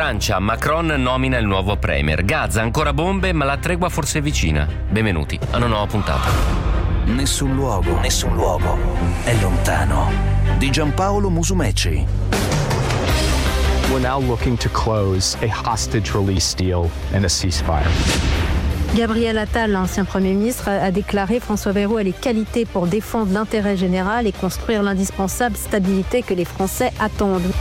Francia, Macron nomina il nuovo premier. Gaza, ancora bombe, ma la tregua forse è vicina. Benvenuti a una nuova puntata. Nessun luogo è lontano. Di Giampaolo Musumeci. We're now looking to close a hostage release deal and a ceasefire. Gabriel Attal, l'ancien Premier ministre, a déclaré François Bayrou a les qualités pour défendre l'intérêt général et construire l'indispensable stabilité que les Français attendent.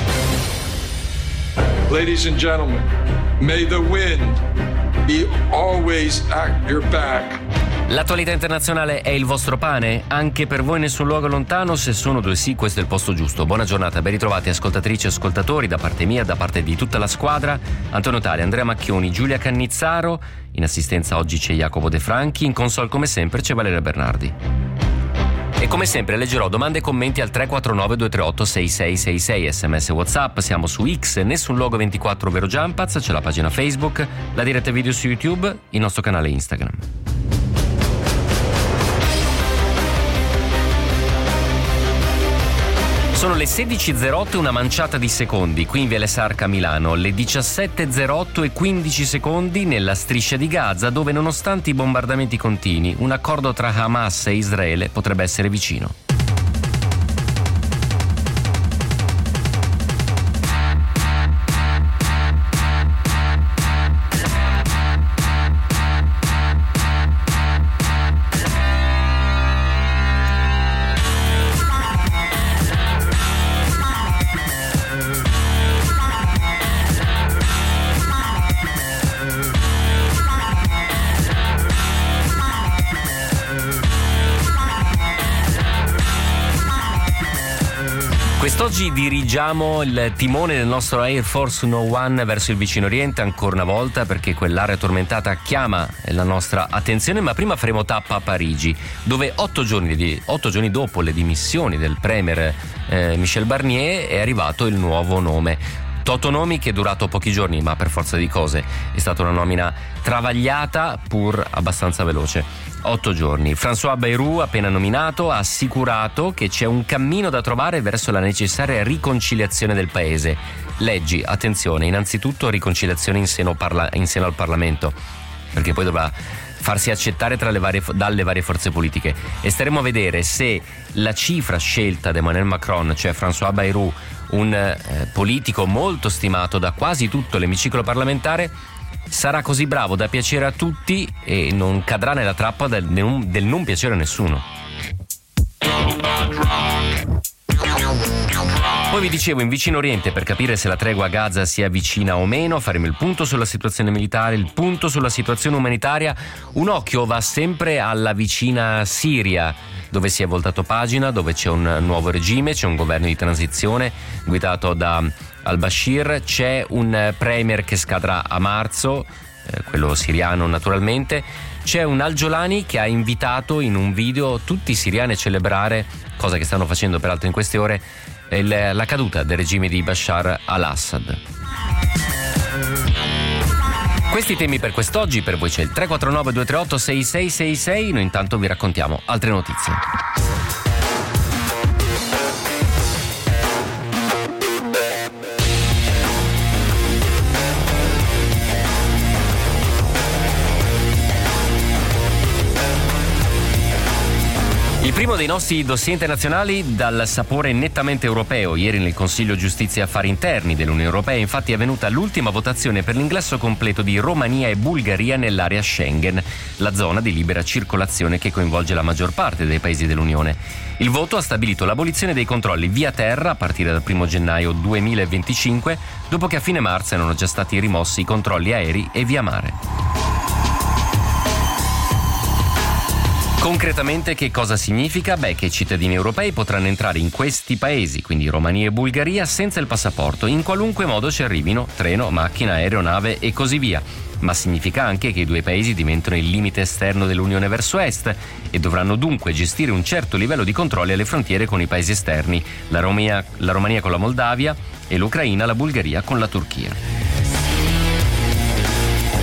Ladies and gentlemen, may the wind be always at your back. L'attualità internazionale è il vostro pane? Anche per voi nessun luogo lontano? Se sono due sì, questo è il posto giusto. Buona giornata, ben ritrovati ascoltatrici e ascoltatori da parte mia, da parte di tutta la squadra. Antonio Tali, Andrea Macchioni, Giulia Cannizzaro. In assistenza oggi c'è Jacopo De Franchi, in console come sempre c'è Valeria Bernardi. E come sempre leggerò domande e commenti al 349 238 6666, sms WhatsApp, siamo su X, Nessun Luogo 24 ovvero Jumpaz, c'è la pagina Facebook, la diretta video su YouTube, il nostro canale Instagram. Sono le 16.08 e una manciata di secondi qui in Viale Sarca a Milano, le 17.08 e 15 secondi nella striscia di Gaza, dove nonostante i bombardamenti continui un accordo tra Hamas e Israele potrebbe essere vicino. Quest'oggi dirigiamo il timone del nostro Air Force 101 verso il vicino Oriente ancora una volta, perché quell'area tormentata chiama la nostra attenzione, ma prima faremo tappa a Parigi, dove 8 giorni dopo le dimissioni del premier Michel Barnier è arrivato il nuovo nome. Totonomi che è durato pochi giorni, ma per forza di cose è stata una nomina travagliata pur abbastanza veloce. 8 giorni. François Bayrou, appena nominato, ha assicurato che c'è un cammino da trovare verso la necessaria riconciliazione del paese. Leggi, attenzione, innanzitutto riconciliazione in seno al Parlamento, perché poi dovrà farsi accettare dalle varie forze politiche, e staremo a vedere se la cifra scelta da Emmanuel Macron, cioè François Bayrou, un politico molto stimato da quasi tutto l'emiciclo parlamentare, sarà così bravo da piacere a tutti e non cadrà nella trappola del non piacere a nessuno. Poi vi dicevo, in vicino Oriente, per capire se la tregua a Gaza sia vicina o meno, faremo il punto sulla situazione militare, il punto sulla situazione umanitaria. Un occhio va sempre alla vicina Siria, dove si è voltato pagina, dove c'è un nuovo regime, c'è un governo di transizione guidato da al-Bashir, c'è un premier che scadrà a marzo, quello siriano naturalmente, c'è un al-Jolani che ha invitato in un video tutti i siriani a celebrare, cosa che stanno facendo peraltro in queste ore, la caduta del regime di Bashar al-Assad. Questi temi per quest'oggi, per voi c'è il 349 238 6666, noi intanto vi raccontiamo altre notizie. Il primo dei nostri dossier internazionali dal sapore nettamente europeo. Ieri nel Consiglio Giustizia e Affari Interni dell'Unione Europea infatti è avvenuta l'ultima votazione per l'ingresso completo di Romania e Bulgaria nell'area Schengen, la zona di libera circolazione che coinvolge la maggior parte dei paesi dell'Unione. Il voto ha stabilito l'abolizione dei controlli via terra a partire dal 1 gennaio 2025, dopo che a fine marzo erano già stati rimossi i controlli aerei e via mare. Concretamente che cosa significa? Che i cittadini europei potranno entrare in questi paesi, quindi Romania e Bulgaria, senza il passaporto, in qualunque modo ci arrivino, treno, macchina, aereo, nave e così via. Ma significa anche che i due paesi diventano il limite esterno dell'Unione verso est e dovranno dunque gestire un certo livello di controlli alle frontiere con i paesi esterni, la Romania con la Moldavia e l'Ucraina, la Bulgaria con la Turchia.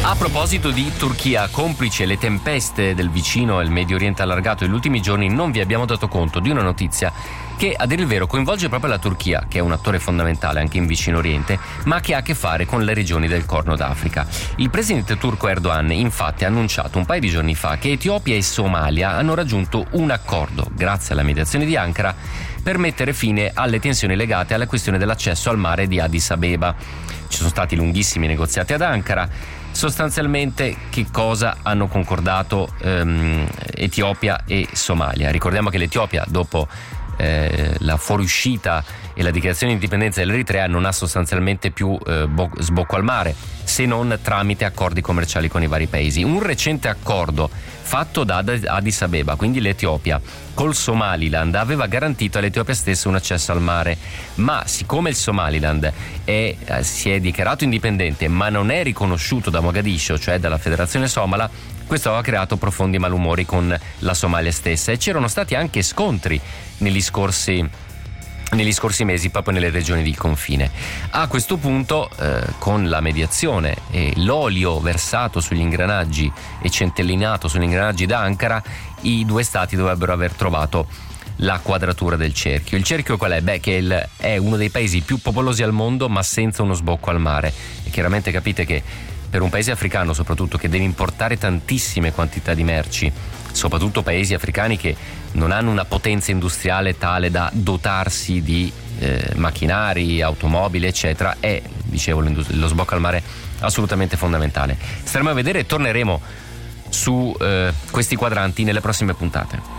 A proposito di Turchia, complice le tempeste del vicino e il Medio Oriente allargato degli ultimi giorni, non vi abbiamo dato conto di una notizia che, a dire il vero, coinvolge proprio la Turchia, che è un attore fondamentale anche in vicino Oriente, ma che ha a che fare con le regioni del Corno d'Africa. Il presidente turco Erdogan, infatti, ha annunciato un paio di giorni fa che Etiopia e Somalia hanno raggiunto un accordo, grazie alla mediazione di Ankara, per mettere fine alle tensioni legate alla questione dell'accesso al mare di Addis Abeba. Ci sono stati lunghissimi negoziati ad Ankara. Sostanzialmente che cosa hanno concordato Etiopia e Somalia? Ricordiamo che l'Etiopia, dopo la fuoriuscita e la dichiarazione di indipendenza dell'Eritrea, non ha sostanzialmente più sbocco al mare, se non tramite accordi commerciali con i vari paesi. Un recente accordo fatto da Addis Abeba, quindi l'Etiopia, col Somaliland, aveva garantito all'Etiopia stessa un accesso al mare, ma siccome il Somaliland si è dichiarato indipendente ma non è riconosciuto da Mogadiscio, cioè dalla Federazione Somala, questo aveva creato profondi malumori con la Somalia stessa, e c'erano stati anche scontri negli scorsi mesi proprio nelle regioni di confine. A questo punto, con la mediazione e l'olio versato sugli ingranaggi e centellinato sugli ingranaggi da Ankara, i due stati dovrebbero aver trovato la quadratura del cerchio. Il cerchio qual è? Beh, che è uno dei paesi più popolosi al mondo ma senza uno sbocco al mare, e chiaramente capite che per un paese africano soprattutto, che deve importare tantissime quantità di merci, soprattutto paesi africani che non hanno una potenza industriale tale da dotarsi di macchinari, automobili eccetera, è, dicevo, lo sbocco al mare assolutamente fondamentale. Staremo a vedere e torneremo su questi quadranti nelle prossime puntate.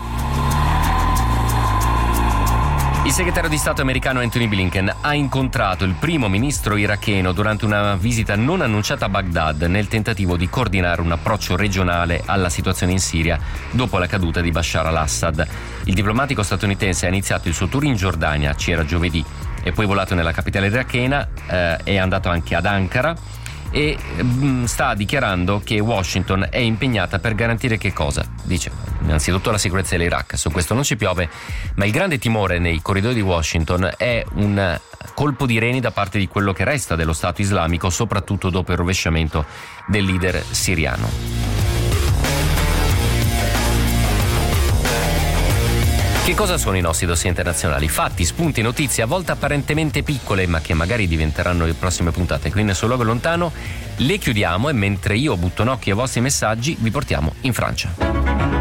Il segretario di Stato americano Antony Blinken ha incontrato il primo ministro iracheno durante una visita non annunciata a Baghdad, nel tentativo di coordinare un approccio regionale alla situazione in Siria dopo la caduta di Bashar al-Assad. Il diplomatico statunitense ha iniziato il suo tour in Giordania, c'era giovedì, e poi volato nella capitale irachena, è andato anche ad Ankara e sta dichiarando che Washington è impegnata per garantire che cosa? Dice innanzitutto la sicurezza dell'Iraq, su questo non ci piove, ma il grande timore nei corridoi di Washington è un colpo di reni da parte di quello che resta dello Stato islamico, soprattutto dopo il rovesciamento del leader siriano. Che cosa sono i nostri dossier internazionali? Fatti, spunti, notizie, a volte apparentemente piccole, ma che magari diventeranno le prossime puntate. Qui nel suo luogo lontano le chiudiamo, e mentre io butto un occhio ai vostri messaggi vi portiamo in Francia.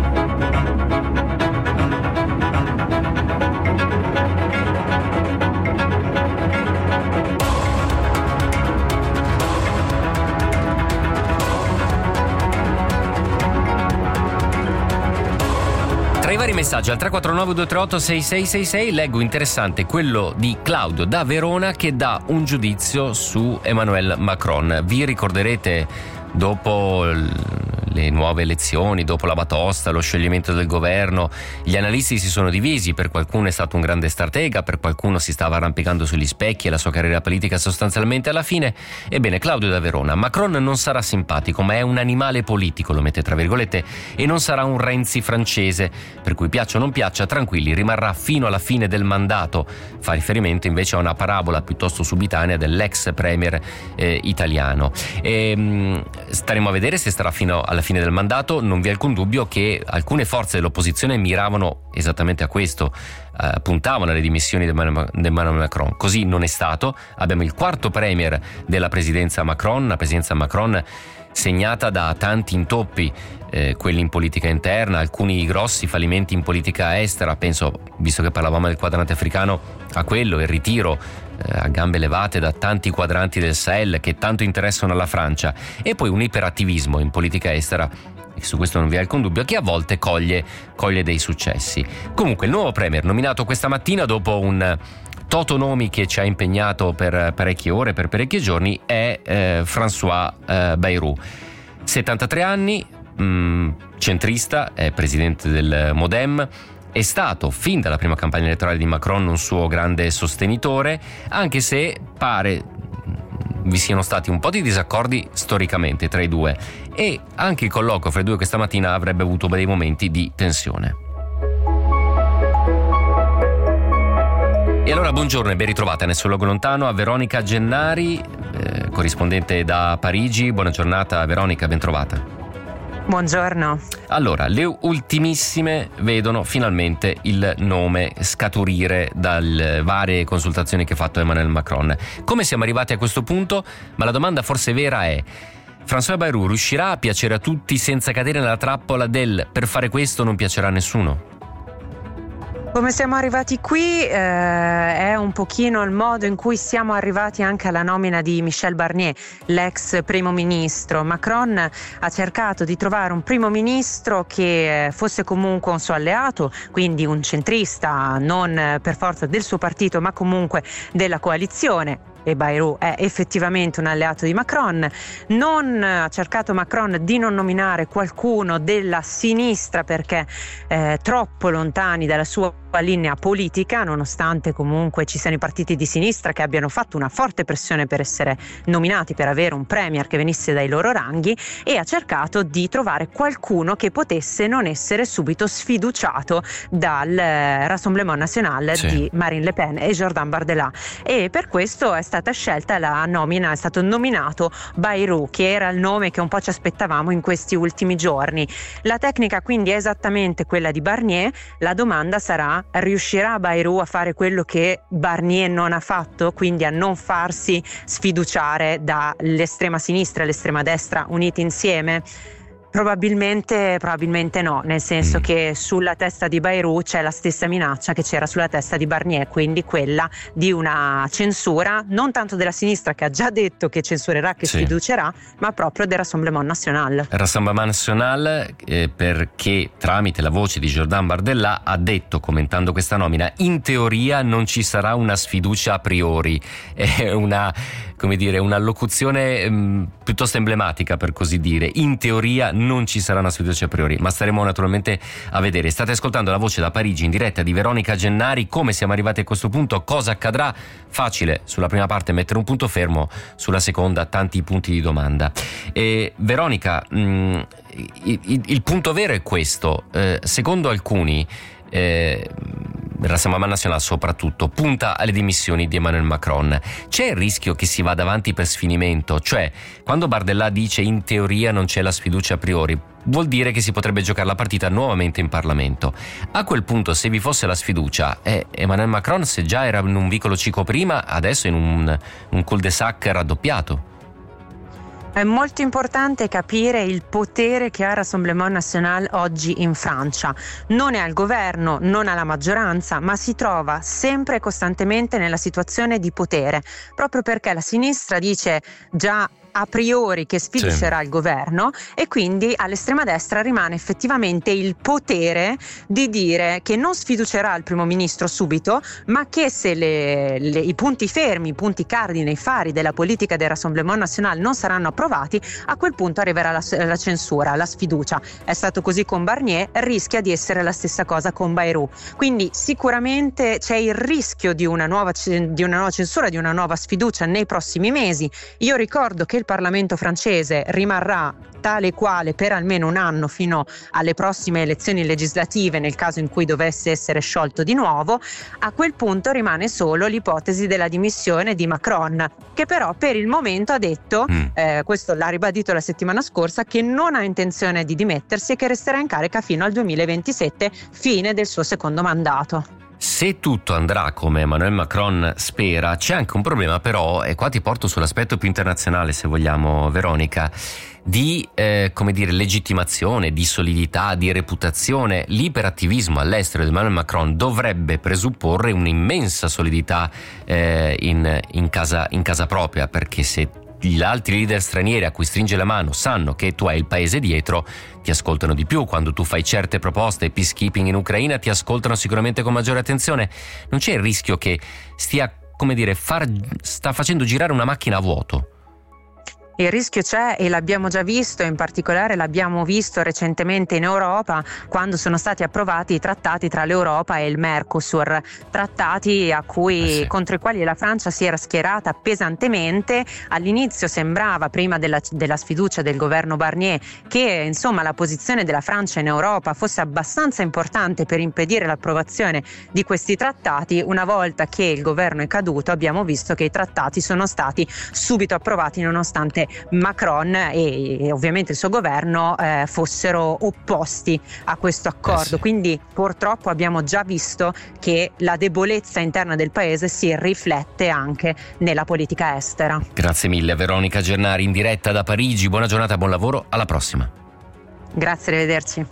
Messaggio al 349-238-6666, leggo interessante quello di Claudio da Verona che dà un giudizio su Emmanuel Macron. Vi ricorderete, dopo le nuove elezioni, dopo la batosta, lo scioglimento del governo, gli analisti si sono divisi, per qualcuno è stato un grande stratega, per qualcuno si stava arrampicando sugli specchi e la sua carriera politica sostanzialmente alla fine. Ebbene, Claudio da Verona: Macron non sarà simpatico, ma è un animale politico, lo mette tra virgolette, e non sarà un Renzi francese, per cui piaccia o non piaccia, tranquilli, rimarrà fino alla fine del mandato. Fa riferimento invece a una parabola piuttosto subitanea dell'ex premier italiano. Staremo a vedere se starà fino alla fine del mandato. Non vi è alcun dubbio che alcune forze dell'opposizione miravano esattamente a questo, puntavano alle dimissioni di Emmanuel Macron. Così non è stato. Abbiamo il quarto premier della presidenza Macron, una presidenza Macron segnata da tanti intoppi, quelli in politica interna, alcuni grossi fallimenti in politica estera. Penso, visto che parlavamo del quadrante africano, a quello, il ritiro a gambe levate da tanti quadranti del Sahel che tanto interessano alla Francia, e poi un iperattivismo in politica estera, e su questo non vi è alcun dubbio, che a volte coglie dei successi. Comunque il nuovo premier nominato questa mattina dopo un toto nomi che ci ha impegnato per parecchie ore, per parecchi giorni, è François Bayrou, 73 anni, centrista, è presidente del Modem. È stato, fin dalla prima campagna elettorale di Macron, un suo grande sostenitore, anche se pare vi siano stati un po' di disaccordi storicamente tra i due, e anche il colloquio fra i due questa mattina avrebbe avuto dei momenti di tensione. E allora buongiorno e ben ritrovata nel suo luogo lontano a Veronica Gennari. corrispondente da Parigi. Buona giornata Veronica, bentrovata. Buongiorno. Allora, le ultimissime vedono finalmente il nome scaturire dalle varie consultazioni che ha fatto Emmanuel Macron. Come siamo arrivati a questo punto? Ma la domanda forse vera è: François Bayrou riuscirà a piacere a tutti senza cadere nella trappola del per fare questo non piacerà a nessuno? Come siamo arrivati qui è un pochino il modo in cui siamo arrivati anche alla nomina di Michel Barnier, l'ex primo ministro. Macron ha cercato di trovare un primo ministro che fosse comunque un suo alleato, quindi un centrista, non per forza del suo partito ma comunque della coalizione. E Bayrou è effettivamente un alleato di Macron. Ha cercato Macron di non nominare qualcuno della sinistra perché troppo lontani dalla sua linea politica, nonostante comunque ci siano i partiti di sinistra che abbiano fatto una forte pressione per essere nominati, per avere un premier che venisse dai loro ranghi, e ha cercato di trovare qualcuno che potesse non essere subito sfiduciato dal Rassemblement National di Marine Le Pen e Jordan Bardella, e per questo è stata scelta la nomina, è stato nominato Bayrou, che era il nome che un po' ci aspettavamo in questi ultimi giorni. La tecnica quindi è esattamente quella di Barnier. La domanda sarà: riuscirà Bayrou a fare quello che Barnier non ha fatto, quindi a non farsi sfiduciare dall'estrema sinistra e l'estrema destra uniti insieme? Probabilmente no, nel senso che sulla testa di Bayrou c'è la stessa minaccia che c'era sulla testa di Barnier, quindi quella di una censura non tanto della sinistra, che ha già detto che censurerà, che sfiducerà, ma proprio del Rassemblement National. Rassemblement National perché tramite la voce di Jordan Bardella ha detto, commentando questa nomina: in teoria non ci sarà una sfiducia a priori. È una locuzione piuttosto emblematica, per così dire. In teoria non ci sarà una sfiducia a priori, ma staremo naturalmente a vedere. State ascoltando la voce da Parigi in diretta di Veronica Gennari. Come siamo arrivati a questo punto? Cosa accadrà? Facile sulla prima parte mettere un punto fermo, sulla seconda tanti punti di domanda. Veronica, il punto vero è questo: secondo alcuni il Rassemblement National soprattutto punta alle dimissioni di Emmanuel Macron. C'è il rischio che si vada avanti per sfinimento? Cioè, quando Bardella dice in teoria non c'è la sfiducia a priori, vuol dire che si potrebbe giocare la partita nuovamente in Parlamento. A quel punto, se vi fosse la sfiducia, Emmanuel Macron, se già era in un vicolo cieco prima, adesso in un cul-de-sac raddoppiato. È molto importante capire il potere che ha il Rassemblement National oggi in Francia. Non è al governo, non ha la maggioranza, ma si trova sempre e costantemente nella situazione di potere, proprio perché la sinistra dice già a priori che sfiducerà il governo, e quindi all'estrema destra rimane effettivamente il potere di dire che non sfiducerà il primo ministro subito, ma che se i punti fermi, i punti cardine, i fari della politica del Rassemblement National non saranno approvati, a quel punto arriverà la censura, la sfiducia. È stato così con Barnier, rischia di essere la stessa cosa con Bayrou. Quindi sicuramente c'è il rischio di una nuova censura, di una nuova sfiducia nei prossimi mesi. Io ricordo che il Parlamento francese rimarrà tale e quale per almeno un anno, fino alle prossime elezioni legislative, nel caso in cui dovesse essere sciolto di nuovo. A quel punto rimane solo l'ipotesi della dimissione di Macron, che però per il momento ha detto, questo l'ha ribadito la settimana scorsa, che non ha intenzione di dimettersi e che resterà in carica fino al 2027, fine del suo secondo mandato. Se tutto andrà come Emmanuel Macron spera, c'è anche un problema però, e qua ti porto sull'aspetto più internazionale, se vogliamo, Veronica, di legittimazione, di solidità, di reputazione. L'iperattivismo all'estero di Emmanuel Macron dovrebbe presupporre un'immensa solidità in casa propria, perché se gli altri leader stranieri a cui stringe la mano sanno che tu hai il paese dietro, ti ascoltano di più. Quando tu fai certe proposte, peacekeeping in Ucraina, ti ascoltano sicuramente con maggiore attenzione. Non c'è il rischio che sta facendo girare una macchina a vuoto? Il rischio c'è e l'abbiamo già visto, in particolare l'abbiamo visto recentemente in Europa quando sono stati approvati i trattati tra l'Europa e il Mercosur, trattati contro i quali la Francia si era schierata pesantemente. All'inizio sembrava, prima della sfiducia del governo Barnier, che insomma la posizione della Francia in Europa fosse abbastanza importante per impedire l'approvazione di questi trattati. Una volta che il governo è caduto abbiamo visto che i trattati sono stati subito approvati nonostante Macron e ovviamente il suo governo fossero opposti a questo accordo. Quindi purtroppo abbiamo già visto che la debolezza interna del paese si riflette anche nella politica estera. Grazie mille Veronica Gennari in diretta da Parigi, buona giornata, buon lavoro, alla prossima. Grazie, arrivederci.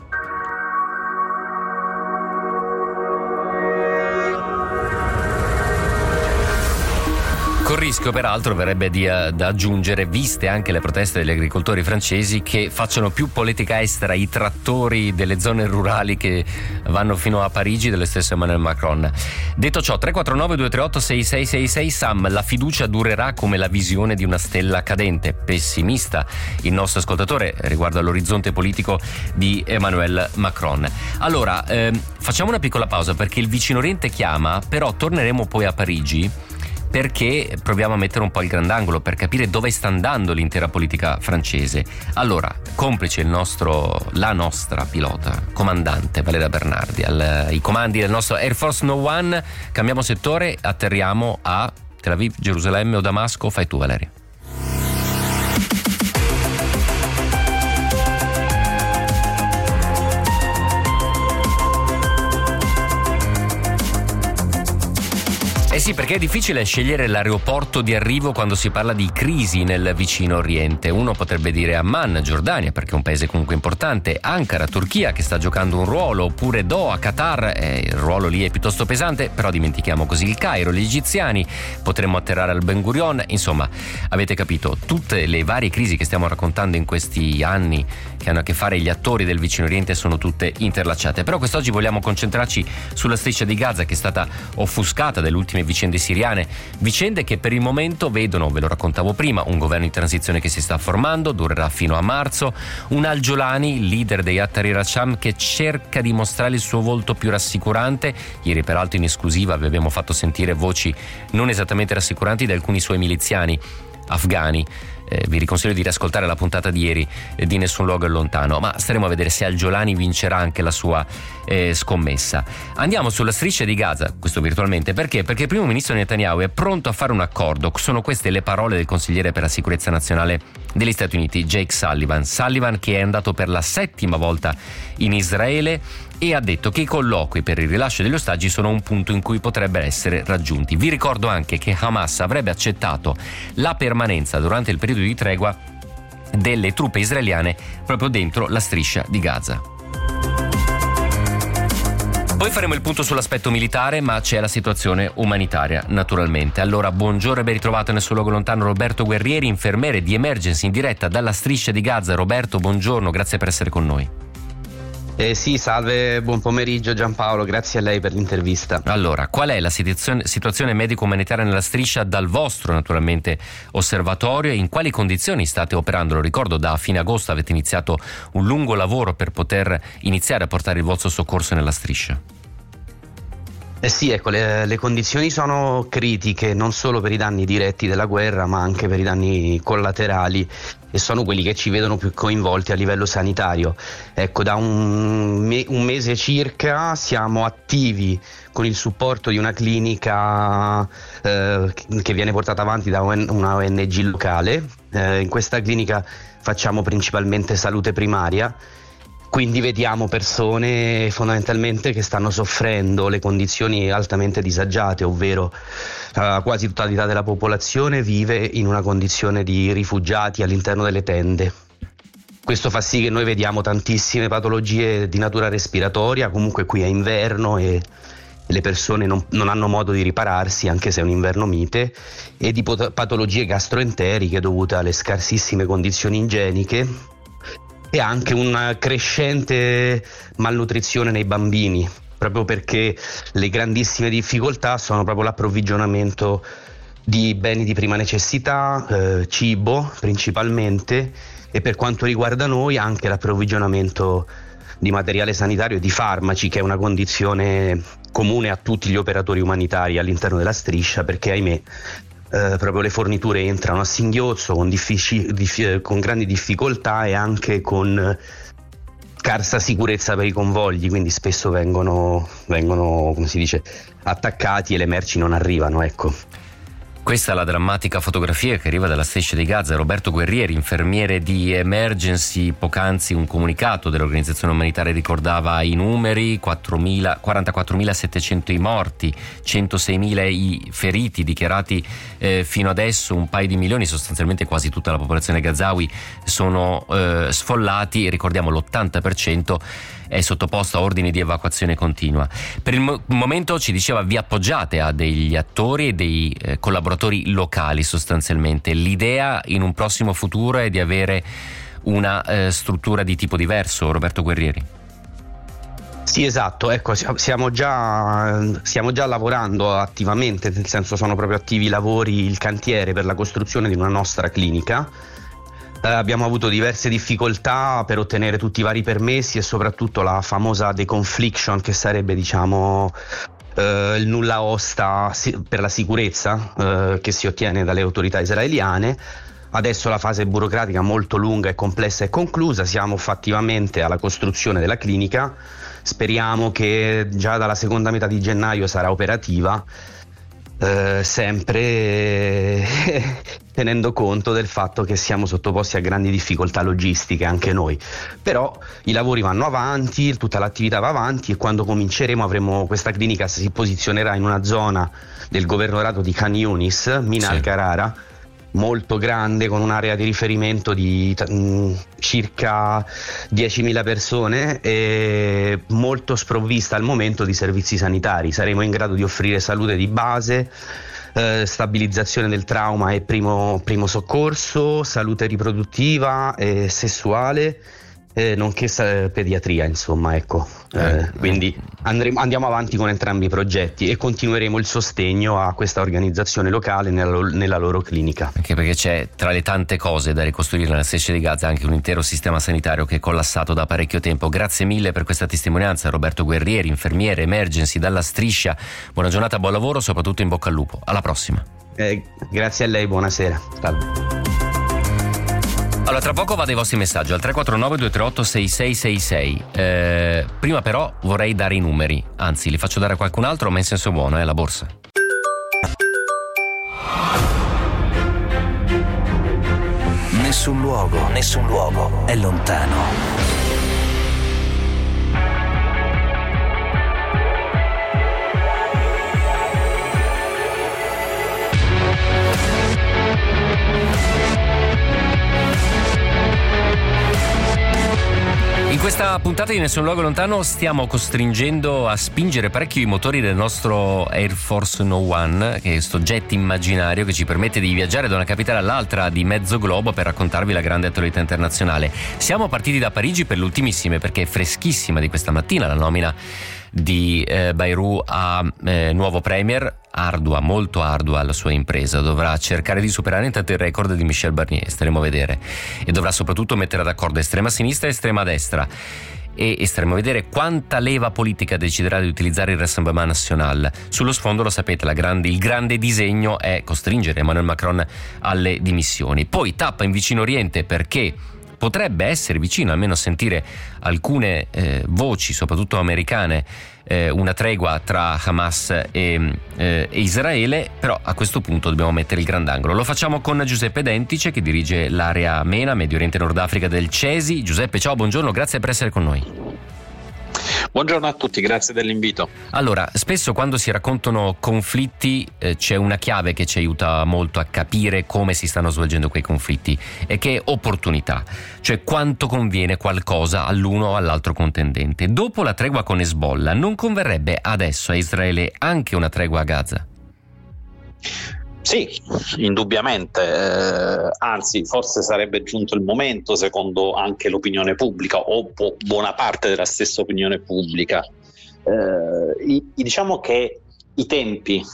Con rischio peraltro verrebbe da aggiungere, viste anche le proteste degli agricoltori francesi, che facciano più politica estera i trattori delle zone rurali che vanno fino a Parigi dello stesso Emmanuel Macron. Detto ciò, 349-238-6666, Sam, la fiducia durerà come la visione di una stella cadente. Pessimista il nostro ascoltatore riguardo all'orizzonte politico di Emmanuel Macron. Allora, facciamo una piccola pausa perché il Vicino Oriente chiama, però torneremo poi a Parigi perché proviamo a mettere un po' il grandangolo per capire dove sta andando l'intera politica francese. Allora, complice la nostra pilota, comandante Valeria Bernardi, ai comandi del nostro Air Force No One, cambiamo settore, atterriamo a Tel Aviv, Gerusalemme o Damasco, fai tu Valeria. Eh sì, perché è difficile scegliere l'aeroporto di arrivo quando si parla di crisi nel Vicino Oriente. Uno potrebbe dire Amman, Giordania, perché è un paese comunque importante, Ankara, Turchia, che sta giocando un ruolo, oppure Doha, Qatar, il ruolo lì è piuttosto pesante, però dimentichiamo così il Cairo, gli egiziani, potremmo atterrare al Ben Gurion, insomma, avete capito, tutte le varie crisi che stiamo raccontando in questi anni che hanno a che fare gli attori del Vicino Oriente sono tutte interlacciate. Però quest'oggi vogliamo concentrarci sulla striscia di Gaza, che è stata offuscata dalle ultime vicende siriane, vicende che per il momento vedono, ve lo raccontavo prima, un governo in transizione che si sta formando, durerà fino a marzo, un Al-Jolani, leader dei Tahrir al-Sham, che cerca di mostrare il suo volto più rassicurante. Ieri peraltro in esclusiva vi abbiamo fatto sentire voci non esattamente rassicuranti da alcuni suoi miliziani afghani. Vi riconsiglio di riascoltare la puntata di ieri di Nessun luogo è lontano, ma staremo a vedere se Al-Jolani vincerà anche la sua scommessa. Andiamo sulla striscia di Gaza, questo virtualmente, perché il primo ministro Netanyahu è pronto a fare un accordo. Sono queste le parole del consigliere per la sicurezza nazionale degli Stati Uniti, Jake Sullivan, che è andato per la 7ª volta in Israele e ha detto che i colloqui per il rilascio degli ostaggi sono un punto in cui potrebbero essere raggiunti. Vi ricordo anche che Hamas avrebbe accettato la permanenza durante il periodo di tregua delle truppe israeliane proprio dentro la striscia di Gaza. Poi faremo il punto sull'aspetto militare, ma c'è la situazione umanitaria naturalmente. Allora, buongiorno e ben ritrovato nel suo luogo lontano Roberto Guerrieri, infermiere di Emergency in diretta dalla striscia di Gaza. Roberto, buongiorno, grazie per essere con noi. Sì, salve, buon pomeriggio Giampaolo, grazie a lei per l'intervista. Allora, qual è la situazione medico-umanitaria nella striscia dal vostro, naturalmente, osservatorio e in quali condizioni state operando? Lo ricordo, da fine agosto avete iniziato un lungo lavoro per poter iniziare a portare il vostro soccorso nella striscia. Sì, ecco, le condizioni sono critiche non solo per i danni diretti della guerra ma anche per i danni collaterali, e sono quelli che ci vedono più coinvolti a livello sanitario. Ecco, da un mese circa siamo attivi con il supporto di una clinica che viene portata avanti da una ONG locale. In questa clinica facciamo principalmente salute primaria. Quindi vediamo persone fondamentalmente che stanno soffrendo le condizioni altamente disagiate, ovvero quasi totalità della popolazione vive in una condizione di rifugiati all'interno delle tende. Questo fa sì che noi vediamo tantissime patologie di natura respiratoria, comunque qui è inverno e le persone non hanno modo di ripararsi, anche se è un inverno mite, e di patologie gastroenteriche dovute alle scarsissime condizioni igieniche, e anche una crescente malnutrizione nei bambini, proprio perché le grandissime difficoltà sono proprio l'approvvigionamento di beni di prima necessità, cibo principalmente, e per quanto riguarda noi anche l'approvvigionamento di materiale sanitario e di farmaci, che è una condizione comune a tutti gli operatori umanitari all'interno della striscia, perché ahimè proprio le forniture entrano a singhiozzo con grandi difficoltà e anche con scarsa sicurezza per i convogli, quindi spesso vengono come si dice, attaccati e le merci non arrivano, ecco. Questa è la drammatica fotografia che arriva dalla striscia di Gaza. Roberto Guerrieri, infermiere di Emergency, poc'anzi un comunicato dell'organizzazione umanitaria ricordava i numeri: 44.700 i morti, 106.000 i feriti dichiarati fino adesso, un paio di milioni, sostanzialmente quasi tutta la popolazione gazawi sono sfollati, e ricordiamo l'80% è sottoposto a ordini di evacuazione continua. Per il momento, ci diceva, vi appoggiate a degli attori e dei collaboratori locali sostanzialmente. L'idea in un prossimo futuro è di avere una struttura di tipo diverso, Roberto Guerrieri? Sì, esatto, ecco, stiamo già lavorando attivamente, nel senso sono proprio attivi i lavori, il cantiere per la costruzione di una nostra clinica. Abbiamo avuto diverse difficoltà per ottenere tutti i vari permessi e soprattutto la famosa deconfliction, che sarebbe, diciamo, il nulla osta per la sicurezza che si ottiene dalle autorità israeliane. Adesso la fase burocratica molto lunga e complessa è conclusa, siamo fattivamente alla costruzione della clinica, speriamo che già dalla seconda metà di gennaio sarà operativa, sempre tenendo conto del fatto che siamo sottoposti a grandi difficoltà logistiche anche noi. Però i lavori vanno avanti, tutta l'attività va avanti, e quando cominceremo questa clinica si posizionerà in una zona del governorato di Khan Yunis, Min al-Qarara, molto grande, con un'area di riferimento di circa 10.000 persone e molto sprovvista al momento di servizi sanitari. Saremo in grado di offrire salute di base, stabilizzazione del trauma e primo soccorso, salute riproduttiva e sessuale, nonché pediatria, insomma, ecco. Quindi andiamo avanti con entrambi i progetti e continueremo il sostegno a questa organizzazione locale nella loro clinica. Anche perché c'è, tra le tante cose da ricostruire nella striscia di Gaza, anche un intero sistema sanitario che è collassato da parecchio tempo. Grazie mille per questa testimonianza, Roberto Guerrieri, infermiere Emergency dalla striscia. Buona giornata, buon lavoro, soprattutto in bocca al lupo. Alla prossima. Grazie a lei, buonasera. Salve. Allora, tra poco vado ai vostri messaggi al 349-238-6666. Prima però vorrei dare i numeri, anzi li faccio dare a qualcun altro, ma in senso buono, la borsa. Nessun luogo è lontano. In questa puntata di Nessun Luogo Lontano stiamo costringendo a spingere parecchio i motori del nostro Air Force One, che è questo jet immaginario che ci permette di viaggiare da una capitale all'altra di mezzo globo per raccontarvi la grande attualità internazionale. Siamo partiti da Parigi per l'ultimissime, perché è freschissima di questa mattina la nomina di Bayrou a nuovo premier. Ardua, molto ardua la sua impresa, dovrà cercare di superare intanto il record di Michel Barnier, staremo a vedere, e dovrà soprattutto mettere d'accordo estrema sinistra e estrema destra, e staremo a vedere quanta leva politica deciderà di utilizzare il Rassemblement National. Sullo sfondo, lo sapete, il grande disegno è costringere Emmanuel Macron alle dimissioni. Poi tappa in Vicino Oriente, perché potrebbe essere vicino, almeno a sentire alcune voci, soprattutto americane, una tregua tra Hamas e Israele, però a questo punto dobbiamo mettere il grandangolo. Lo facciamo con Giuseppe Dentice, che dirige l'area MENA, Medio Oriente e Nord Africa del CESI. Giuseppe, ciao, buongiorno, grazie per essere con noi. Buongiorno a tutti, grazie dell'invito. Allora, spesso quando si raccontano conflitti c'è una chiave che ci aiuta molto a capire come si stanno svolgendo quei conflitti, e che è opportunità, cioè quanto conviene qualcosa all'uno o all'altro contendente. Dopo la tregua con Hezbollah, non converrebbe adesso a Israele anche una tregua a Gaza? Sì, indubbiamente, anzi forse sarebbe giunto il momento, secondo anche l'opinione pubblica o buona parte della stessa opinione pubblica. Diciamo che i tempi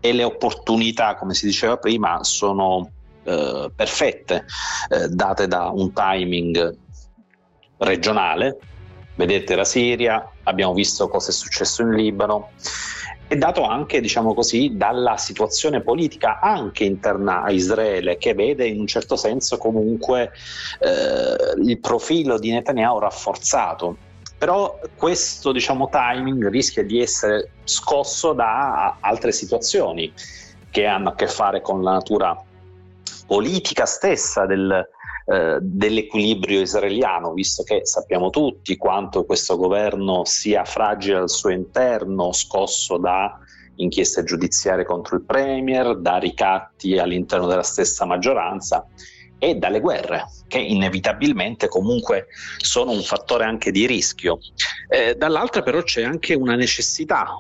e le opportunità, come si diceva prima, sono perfette, date da un timing regionale. Vedete la Siria, abbiamo visto cosa è successo in Libano, e dato anche, diciamo così, dalla situazione politica anche interna a Israele, che vede in un certo senso comunque il profilo di Netanyahu rafforzato. Però questo, diciamo, timing rischia di essere scosso da altre situazioni che hanno a che fare con la natura politica stessa dell'equilibrio israeliano, visto che sappiamo tutti quanto questo governo sia fragile al suo interno, scosso da inchieste giudiziarie contro il premier, da ricatti all'interno della stessa maggioranza e dalle guerre, che inevitabilmente comunque sono un fattore anche di rischio. Dall'altra però c'è anche una necessità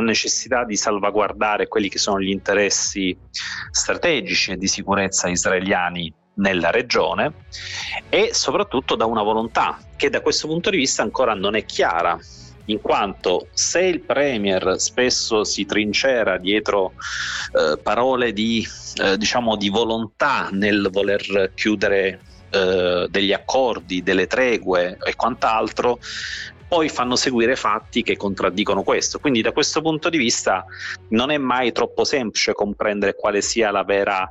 di salvaguardare quelli che sono gli interessi strategici e di sicurezza israeliani nella regione, e soprattutto da una volontà che da questo punto di vista ancora non è chiara, in quanto se il premier spesso si trincera dietro parole di volontà nel voler chiudere degli accordi, delle tregue e quant'altro, poi fanno seguire fatti che contraddicono questo. Quindi da questo punto di vista non è mai troppo semplice comprendere quale sia la vera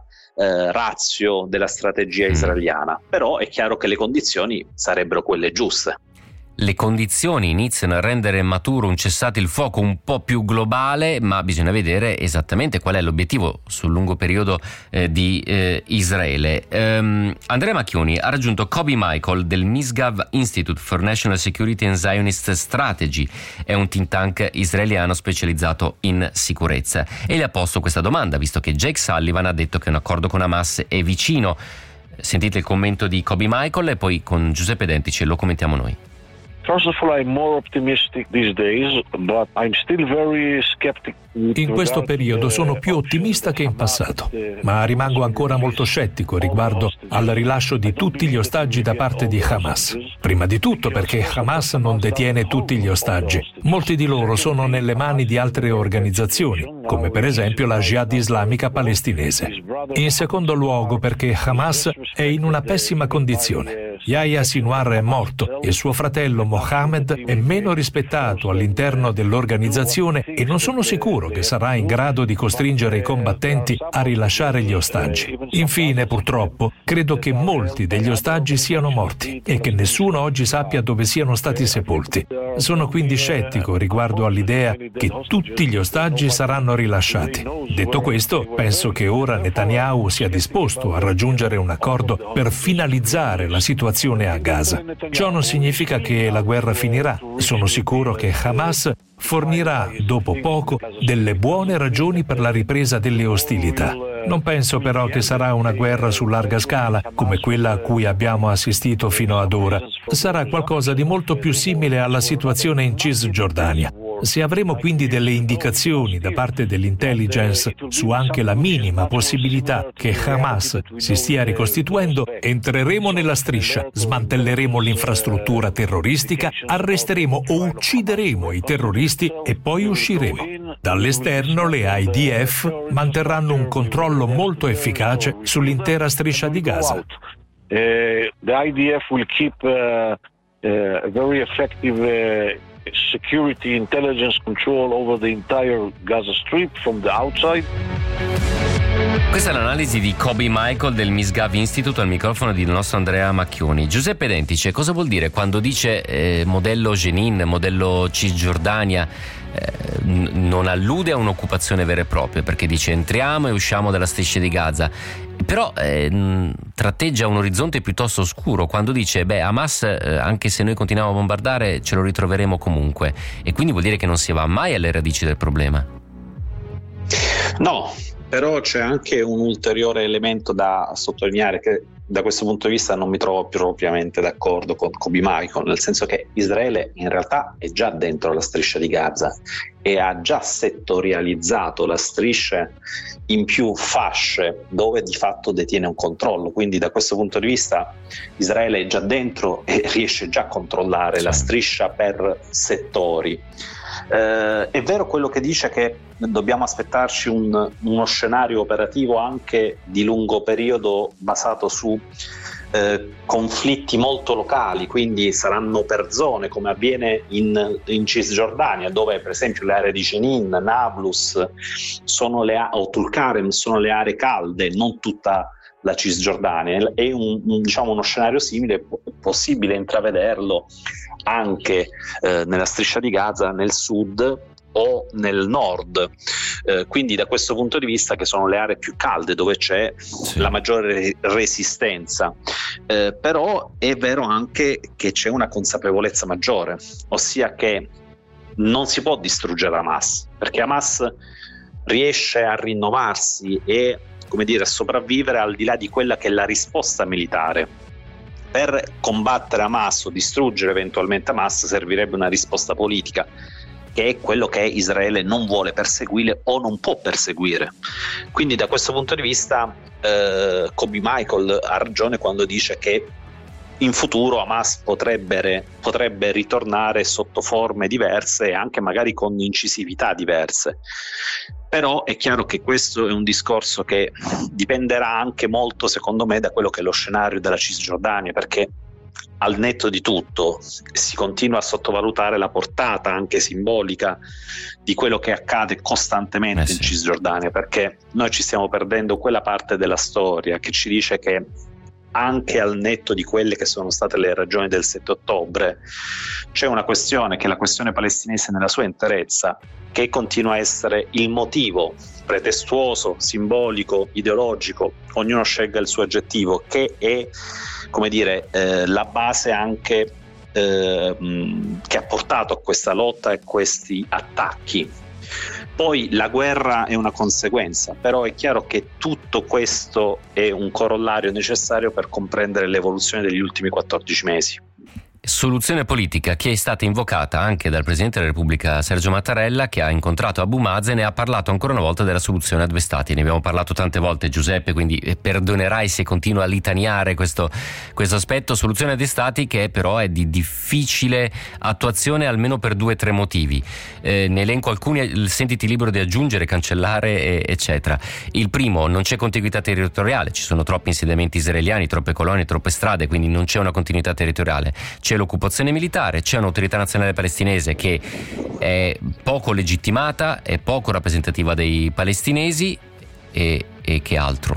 ratio della strategia israeliana, però è chiaro che le condizioni sarebbero quelle giuste. Le condizioni iniziano a rendere maturo un cessate il fuoco un po' più globale, ma bisogna vedere esattamente qual è l'obiettivo sul lungo periodo di Israele. Andrea Macchioni ha raggiunto Kobi Michael del Misgav Institute for National Security and Zionist Strategy, è un think tank israeliano specializzato in sicurezza, e le ha posto questa domanda, visto che Jake Sullivan ha detto che un accordo con Hamas è vicino. Sentite il commento di Kobi Michael e poi con Giuseppe Dentice lo commentiamo noi. First of all, I'm more optimistic these days, but I'm still very skeptic. In questo periodo sono più ottimista che in passato, ma rimango ancora molto scettico riguardo al rilascio di tutti gli ostaggi da parte di Hamas. Prima di tutto perché Hamas non detiene tutti gli ostaggi. Molti di loro sono nelle mani di altre organizzazioni, come per esempio la Jihad islamica palestinese. In secondo luogo perché Hamas è in una pessima condizione. Yahya Sinwar è morto e suo fratello Mohammed è meno rispettato all'interno dell'organizzazione, e non sono sicuro che sarà in grado di costringere i combattenti a rilasciare gli ostaggi. Infine, purtroppo, credo che molti degli ostaggi siano morti e che nessuno oggi sappia dove siano stati sepolti. Sono quindi scettico riguardo all'idea che tutti gli ostaggi saranno rilasciati. Detto questo, penso che ora Netanyahu sia disposto a raggiungere un accordo per finalizzare la situazione a Gaza. Ciò non significa che la guerra finirà. Sono sicuro che Hamas fornirà dopo poco delle buone ragioni per la ripresa delle ostilità. Non penso però che sarà una guerra su larga scala come quella a cui abbiamo assistito fino ad ora. Sarà qualcosa di molto più simile alla situazione in Cisgiordania. Se avremo quindi delle indicazioni da parte dell'intelligence su anche la minima possibilità che Hamas si stia ricostituendo, entreremo nella striscia, smantelleremo l'infrastruttura terroristica, arresteremo o uccideremo i terroristi e poi usciremo. Dall'esterno le IDF manterranno un controllo molto efficace sull'intera striscia di Gaza. The IDF will keep a very effective security intelligence control over the entire Gaza Strip from the outside. Questa è l'analisi di Kobi Michael del Misgav Institute al microfono del nostro Andrea Macchioni. Giuseppe Dentice, cosa vuol dire quando dice modello Jenin, modello Cisgiordania? Non allude a un'occupazione vera e propria, perché dice entriamo e usciamo dalla striscia di Gaza, però tratteggia un orizzonte piuttosto oscuro quando dice Hamas, anche se noi continuiamo a bombardare, ce lo ritroveremo comunque, e quindi vuol dire che non si va mai alle radici del problema. No, però c'è anche un ulteriore elemento da sottolineare, che da questo punto di vista non mi trovo più propriamente d'accordo con Kobi Michael, nel senso che Israele in realtà è già dentro la striscia di Gaza e ha già settorializzato la striscia in più fasce dove di fatto detiene un controllo, quindi da questo punto di vista Israele è già dentro e riesce già a controllare la striscia per settori. È vero quello che dice che dobbiamo aspettarci uno scenario operativo anche di lungo periodo basato su conflitti molto locali, quindi saranno per zone, come avviene in Cisgiordania, dove per esempio le aree di Jenin, Nablus o Tulkarem sono le aree calde, non tutta la Cisgiordania. È uno scenario simile, è possibile intravederlo anche nella striscia di Gaza, nel sud o nel nord, quindi da questo punto di vista, che sono le aree più calde dove c'è la maggiore resistenza, però è vero anche che c'è una consapevolezza maggiore, ossia che non si può distruggere Hamas, perché Hamas riesce a rinnovarsi e, come dire, a sopravvivere al di là di quella che è la risposta militare. Per combattere Hamas o distruggere eventualmente Hamas servirebbe una risposta politica, che è quello che Israele non vuole perseguire o non può perseguire. Quindi da questo punto di vista Kobi Michael ha ragione quando dice che in futuro Hamas potrebbe ritornare sotto forme diverse e anche magari con incisività diverse. Però è chiaro che questo è un discorso che dipenderà anche molto, secondo me, da quello che è lo scenario della Cisgiordania, perché al netto di tutto si continua a sottovalutare la portata anche simbolica di quello che accade costantemente in Cisgiordania, perché noi ci stiamo perdendo quella parte della storia che ci dice che anche al netto di quelle che sono state le ragioni del 7 ottobre c'è una questione, che è la questione palestinese nella sua interezza, che continua a essere il motivo pretestuoso, simbolico, ideologico, ognuno scelga il suo aggettivo, che è, come dire, la base anche che ha portato a questa lotta e questi attacchi. Poi la guerra è una conseguenza, però è chiaro che tutto questo è un corollario necessario per comprendere l'evoluzione degli ultimi 14 mesi. Soluzione politica che è stata invocata anche dal Presidente della Repubblica Sergio Mattarella, che ha incontrato Abu Mazen e ha parlato ancora una volta della soluzione a due stati. Ne abbiamo parlato tante volte, Giuseppe, quindi perdonerai se continuo a litaniare questo aspetto. Soluzione a due stati che però è di difficile attuazione almeno per 2 o 3 motivi. Ne elenco alcuni, sentiti libero di aggiungere, cancellare, eccetera. Il primo: non c'è contiguità territoriale, ci sono troppi insediamenti israeliani, troppe colonie, troppe strade, quindi non c'è una continuità territoriale. C'è l'occupazione militare, c'è un'autorità nazionale palestinese che è poco legittimata, è poco rappresentativa dei palestinesi e che altro?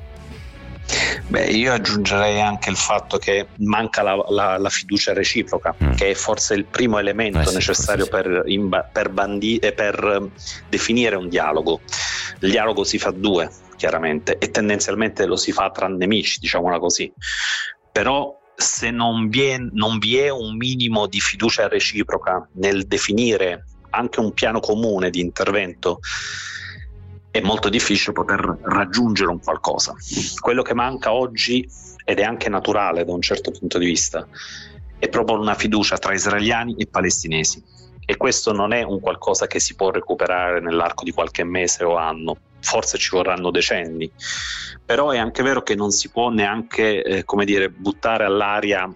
Beh, io aggiungerei anche il fatto che manca la fiducia reciproca, che è forse il primo elemento necessario per definire un dialogo. Il dialogo si fa 2, chiaramente, e tendenzialmente lo si fa tra nemici, diciamola così. Però se non vi è un minimo di fiducia reciproca nel definire anche un piano comune di intervento, è molto difficile poter raggiungere un qualcosa. Quello che manca oggi, ed è anche naturale da un certo punto di vista, è proprio una fiducia tra israeliani e palestinesi, e questo non è un qualcosa che si può recuperare nell'arco di qualche mese o anno, forse ci vorranno decenni. Però è anche vero che non si può neanche buttare all'aria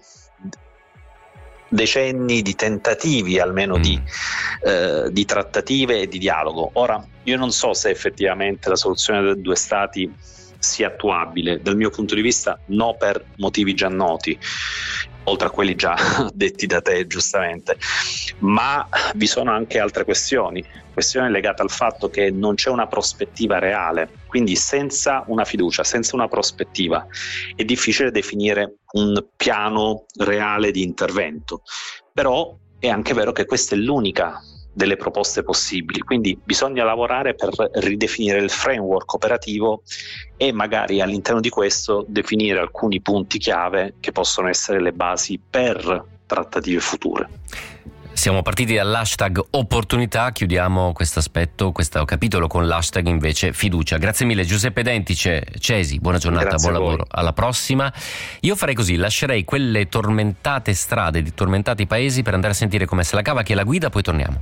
decenni di tentativi almeno di trattative e di dialogo. Ora, io non so se effettivamente la soluzione dei 2 stati sia attuabile. Dal mio punto di vista no, per motivi già noti, oltre a quelli già detti da te giustamente, ma vi sono anche altre questioni legate al fatto che non c'è una prospettiva reale, quindi senza una fiducia, senza una prospettiva è difficile definire un piano reale di intervento. Però è anche vero che questa è l'unica delle proposte possibili, quindi bisogna lavorare per ridefinire il framework operativo e magari all'interno di questo definire alcuni punti chiave che possono essere le basi per trattative future. Siamo partiti dall'hashtag opportunità, chiudiamo questo capitolo con l'hashtag invece fiducia. Grazie mille Giuseppe Dentice, Cesi, buona giornata, grazie, buon lavoro, alla prossima. Io farei così, lascerei quelle tormentate strade di tormentati paesi per andare a sentire come se la cava chi è la guida, poi torniamo.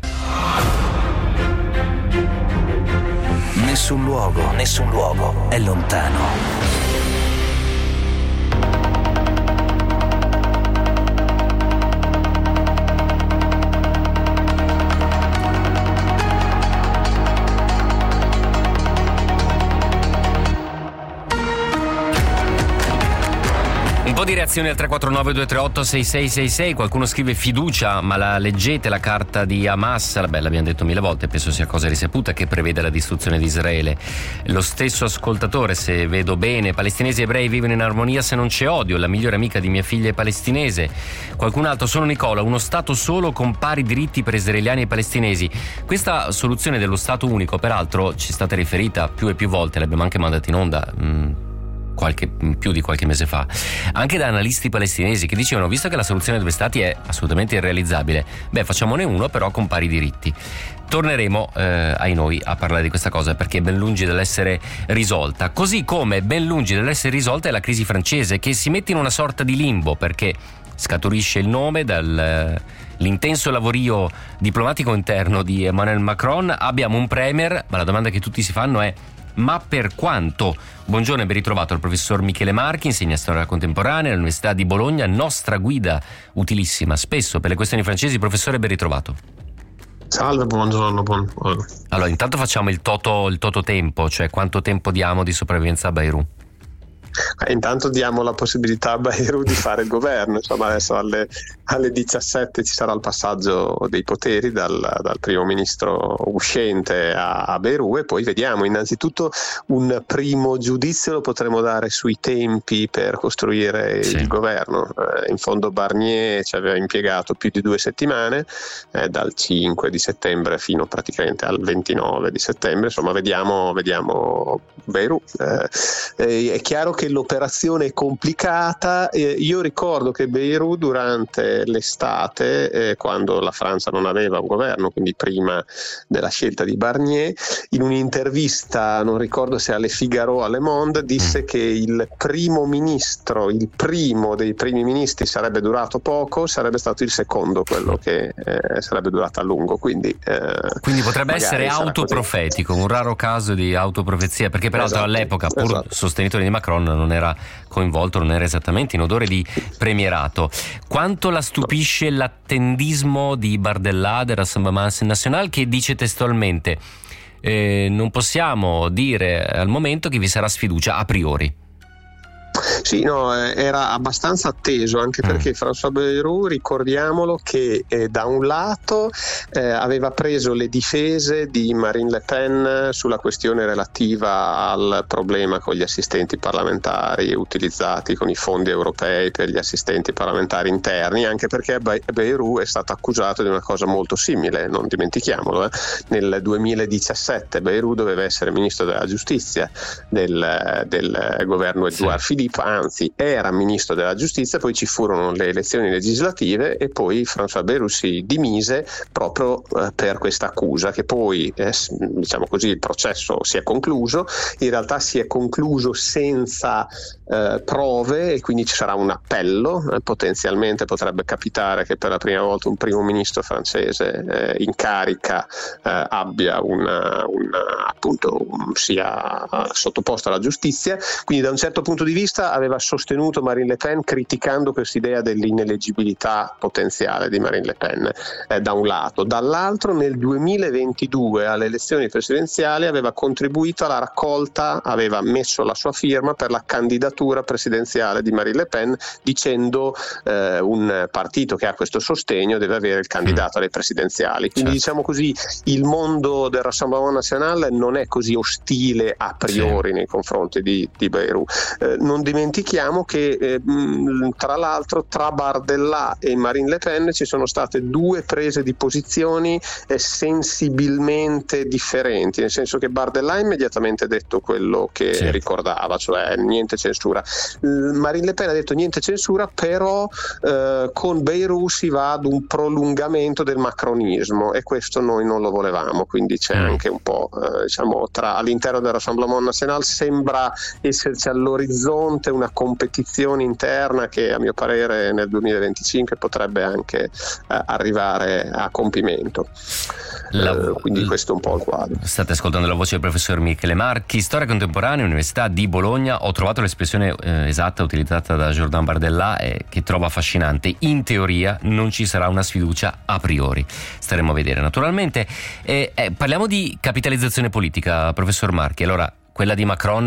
Nessun luogo è lontano. reazioni al 349-238-6666. Qualcuno scrive fiducia, ma la leggete la carta di Hamas? L'abbiamo detto 1000 volte, penso sia cosa risaputa, che prevede la distruzione di Israele. Lo stesso ascoltatore: se vedo bene, palestinesi e ebrei vivono in armonia se non c'è odio, la migliore amica di mia figlia è palestinese. Qualcun altro: sono Nicola, uno stato solo con pari diritti per israeliani e palestinesi. Questa soluzione dello stato unico, peraltro, ci è stata riferita più e più volte, l'abbiamo anche mandata in onda più di qualche mese fa, anche da analisti palestinesi, che dicevano: visto che la soluzione dei due stati è assolutamente irrealizzabile, facciamone uno però con pari diritti. Torneremo ai noi a parlare di questa cosa, perché è ben lungi dall'essere risolta, così come ben lungi dall'essere risolta è la crisi francese, che si mette in una sorta di limbo, perché scaturisce il nome dall'intenso lavorio diplomatico interno di Emmanuel Macron. Abbiamo un premier, ma la domanda che tutti si fanno è: ma per quanto? Buongiorno e ben ritrovato al professor Michele Marchi, insegna storia contemporanea all'Università di Bologna, nostra guida utilissima spesso per le questioni francesi. Professore, ben ritrovato. Salve, buongiorno. Allora, intanto facciamo il toto tempo, cioè quanto tempo diamo di sopravvivenza a Beirut? Intanto diamo la possibilità a Beirut di fare il governo. Insomma, adesso alle 17 ci sarà il passaggio dei poteri dal primo ministro uscente a Beirut, e poi vediamo. Innanzitutto un primo giudizio lo potremo dare sui tempi per costruire il governo. In fondo Barnier ci aveva impiegato più di 2 settimane, dal 5 di settembre fino praticamente al 29 di settembre. Insomma, vediamo Beirut. È chiaro che l'operazione è complicata. Io ricordo che Beirut durante l'estate, quando la Francia non aveva un governo, quindi prima della scelta di Barnier, in un'intervista, non ricordo se alle Figaro o alle Monde, disse che il primo dei primi ministri sarebbe durato poco, sarebbe stato il secondo quello che sarebbe durato a lungo. Quindi potrebbe essere autoprofetico, un raro caso di autoprofezia, perché peraltro all'epoca, pur sostenitore di Macron, non era coinvolto, non era esattamente in odore di premierato. Quanto la stupisce l'attendismo di Bardella del Rassemblement National, che dice testualmente: non possiamo dire al momento che vi sarà sfiducia a priori. Sì, no, era abbastanza atteso, anche perché François Bayrou, ricordiamolo che da un lato aveva preso le difese di Marine Le Pen sulla questione relativa al problema con gli assistenti parlamentari utilizzati con i fondi europei per gli assistenti parlamentari interni, anche perché Bayrou è stato accusato di una cosa molto simile, non dimentichiamolo. Nel 2017 Bayrou doveva essere ministro della giustizia del governo Edouard Philippe, anzi era ministro della giustizia, poi ci furono le elezioni legislative e poi François Bayrou si dimise proprio per questa accusa, che poi diciamo così il processo si è concluso. In realtà si è concluso senza prove, e quindi ci sarà un appello. Potenzialmente potrebbe capitare che per la prima volta un primo ministro francese in carica abbia sia sottoposto alla giustizia. Quindi da un certo punto di vista aveva sostenuto Marine Le Pen, criticando quest'idea dell'ineleggibilità potenziale di Marine Le Pen da un lato. Dall'altro, nel 2022 alle elezioni presidenziali aveva contribuito alla raccolta, aveva messo la sua firma per la candidatura presidenziale di Marine Le Pen, dicendo un partito che ha questo sostegno deve avere il candidato alle presidenziali. Quindi diciamo così, il mondo del Rassemblement National non è così ostile a priori nei confronti di Bayrou. Non dimentichiamo che tra l'altro tra Bardella e Marine Le Pen ci sono state 2 prese di posizioni sensibilmente differenti, nel senso che Bardella ha immediatamente detto quello che ricordava, cioè niente censura. Marine Le Pen ha detto niente censura, però con Bayrou si va ad un prolungamento del macronismo, e questo noi non lo volevamo. Quindi c'è anche un po' all'interno del Rassemblement National sembra esserci all'orizzonte una competizione interna che a mio parere nel 2025 potrebbe anche arrivare a compimento. Quindi questo è un po' il quadro. State ascoltando la voce del professor Michele Marchi, storia contemporanea, Università di Bologna. Ho trovato l'espressione esatta utilizzata da Jordan Bardella, che trovo affascinante. In teoria non ci sarà una sfiducia a priori. Staremo a vedere naturalmente. Parliamo di capitalizzazione politica, professor Marchi. Allora, quella di Macron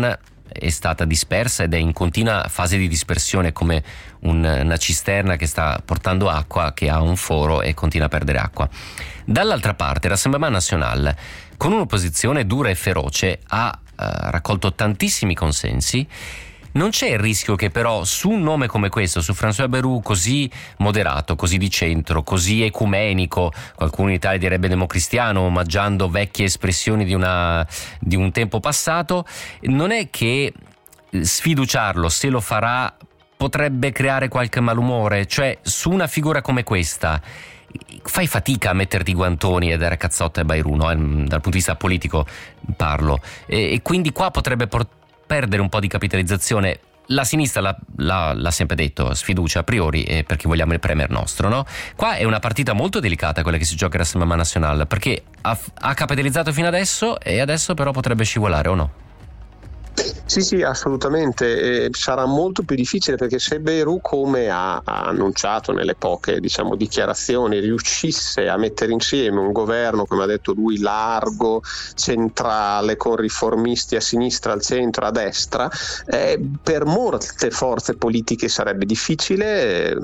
è stata dispersa ed è in continua fase di dispersione, come una cisterna che sta portando acqua, che ha un foro e continua a perdere acqua. Dall'altra parte, Rassemblement National, con un'opposizione dura e feroce, ha raccolto tantissimi consensi. Non c'è il rischio che però su un nome come questo, su François Bayrou, così moderato, così di centro, così ecumenico, qualcuno in Italia direbbe democristiano, omaggiando vecchie espressioni di un tempo passato, non è che sfiduciarlo, se lo farà, potrebbe creare qualche malumore? Cioè, su una figura come questa fai fatica a metterti i guantoni e dare cazzotte a Bayrou, no? Dal punto di vista politico parlo, e quindi qua potrebbe perdere un po' di capitalizzazione. La sinistra l'ha sempre detto, sfiducia a priori, perché vogliamo il premier nostro, no? Qua è una partita molto delicata quella che si gioca a Rassemblement National, perché ha capitalizzato fino adesso e adesso però potrebbe scivolare, o no? Sì, assolutamente. Sarà molto più difficile, perché se Bayrou, come ha annunciato nelle poche dichiarazioni, riuscisse a mettere insieme un governo, come ha detto lui, largo, centrale, con riformisti a sinistra, al centro, a destra, per molte forze politiche sarebbe difficile,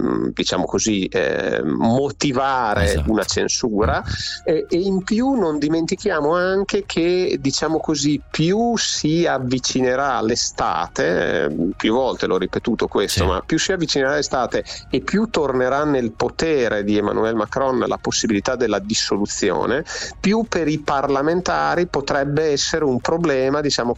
motivare una censura, e in più non dimentichiamo anche che, più si avvicinerà l'estate, più volte l'ho ripetuto questo, ma più si avvicinerà l'estate e più tornerà nel potere di Emmanuel Macron la possibilità della dissoluzione, più per i parlamentari potrebbe essere un problema,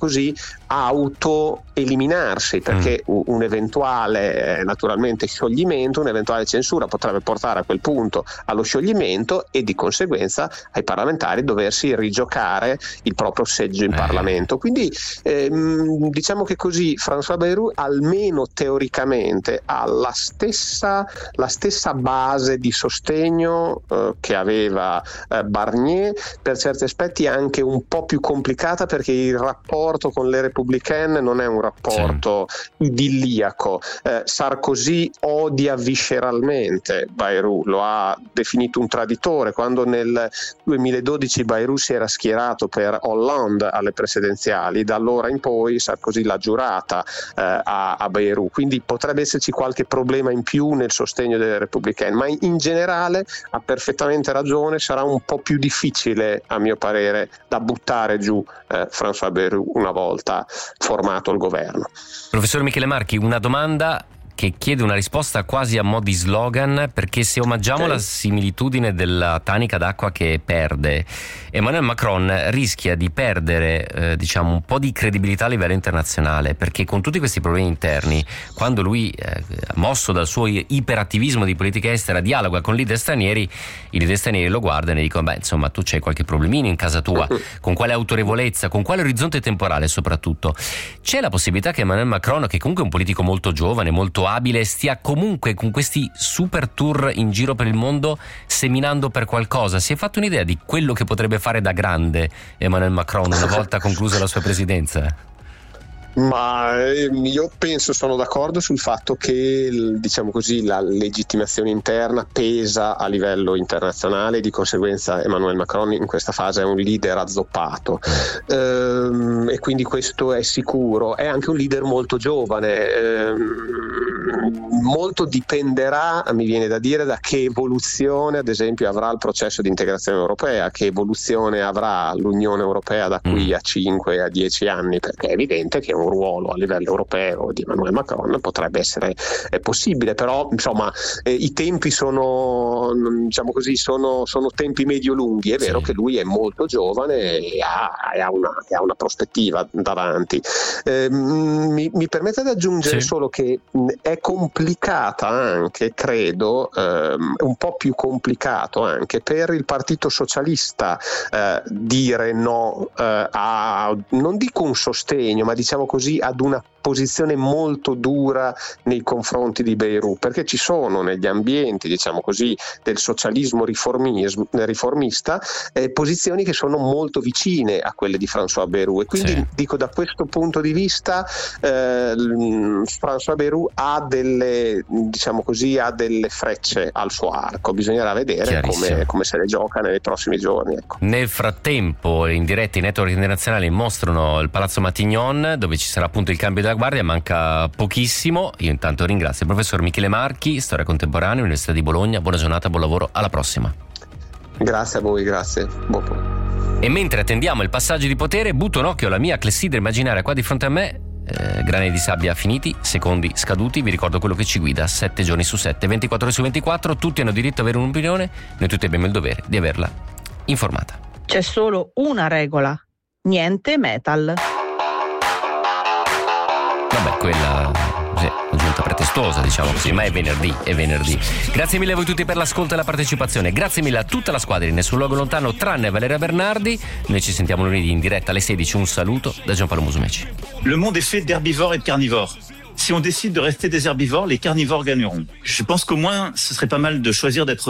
auto-eliminarsi, perché un eventuale naturalmente scioglimento, un'eventuale censura potrebbe portare a quel punto allo scioglimento e di conseguenza ai parlamentari doversi rigiocare il proprio seggio in Parlamento. Quindi che così François Bayrou, almeno teoricamente, ha la stessa base di sostegno che aveva Barnier, per certi aspetti anche un po' più complicata, perché il rapporto con le Républicaine non è un rapporto idilliaco. Sarkozy odia visceralmente Bayrou, lo ha definito un traditore. Quando nel 2012 Bayrou si era schierato per Hollande alle presidenziali, da allora in poi Sarkozy l'ha giurata a Bayrou, quindi potrebbe esserci qualche problema in più nel sostegno delle Républicaine, ma in generale ha perfettamente ragione, sarà un po' più difficile, a mio parere, da buttare giù François Bayrou una volta formato il governo. Professor Michele Marchi, una domanda che chiede una risposta quasi a mo' di slogan, perché se omaggiamo la similitudine della tanica d'acqua che perde, Emmanuel Macron rischia di perdere un po' di credibilità a livello internazionale, perché con tutti questi problemi interni, quando lui, mosso dal suo iperattivismo di politica estera, dialoga con leader stranieri, i leader stranieri lo guardano e dicono: tu c'hai qualche problemino in casa tua, con quale autorevolezza, con quale orizzonte temporale soprattutto. C'è la possibilità che Emmanuel Macron, che comunque è un politico molto giovane, molto abile, stia comunque con questi super tour in giro per il mondo seminando per qualcosa? Si è fatto un'idea di quello che potrebbe fare da grande Emmanuel Macron una volta conclusa la sua presidenza? Ma io sono d'accordo sul fatto che la legittimazione interna pesa a livello internazionale, di conseguenza Emmanuel Macron in questa fase è un leader azzoppato, e quindi questo è sicuro. È anche un leader molto giovane, molto dipenderà, mi viene da dire, da che evoluzione ad esempio avrà il processo di integrazione europea, che evoluzione avrà l'Unione Europea da qui a 5 a 10 anni, perché è evidente che un ruolo a livello europeo di Emmanuel Macron potrebbe essere possibile, però i tempi sono sono tempi medio-lunghi. È vero che lui è molto giovane e ha una prospettiva davanti. Mi permette di aggiungere solo che è complicata anche, credo, un po' più complicato anche per il Partito Socialista dire no a, non dico un sostegno, ma ad una posizione molto dura nei confronti di Beirut, perché ci sono negli ambienti, diciamo così, del socialismo riformista posizioni che sono molto vicine a quelle di François Bayrou, e quindi dico, da questo punto di vista François Bayrou ha delle, diciamo così, ha delle frecce al suo arco, bisognerà vedere come se le gioca nei prossimi giorni, ecco. Nel frattempo, in diretta i network internazionali mostrano il Palazzo Matignon, dove ci sarà appunto il cambio della guardia, manca pochissimo. Io intanto ringrazio il professor Michele Marchi, storia contemporanea, Università di Bologna. Buona giornata, buon lavoro, alla prossima. Grazie a voi, grazie. E mentre attendiamo il passaggio di potere, butto un occhio alla mia clessidra immaginaria qua di fronte a me. Grani di sabbia finiti, secondi scaduti. Vi ricordo quello che ci guida 7 giorni su 7, 24 ore su 24. Tutti hanno diritto ad avere un'opinione, noi tutti abbiamo il dovere di averla informata. C'è solo una regola: niente metal. Vabbè, quella è giunta pretestuosa, diciamo così, ma è venerdì. Grazie mille a voi tutti per l'ascolto e la partecipazione. Grazie mille a tutta la squadra di Nessun Luogo Lontano, tranne Valeria Bernardi. Noi ci sentiamo lunedì in diretta alle 16. Un saluto da Gianpaolo Musumeci. Le monde est fait d'herbivores et de carnivores. Si on décide de rester des herbivores, les carnivores gagneront. Je pense qu'au moins, ce serait pas mal de choisir d'être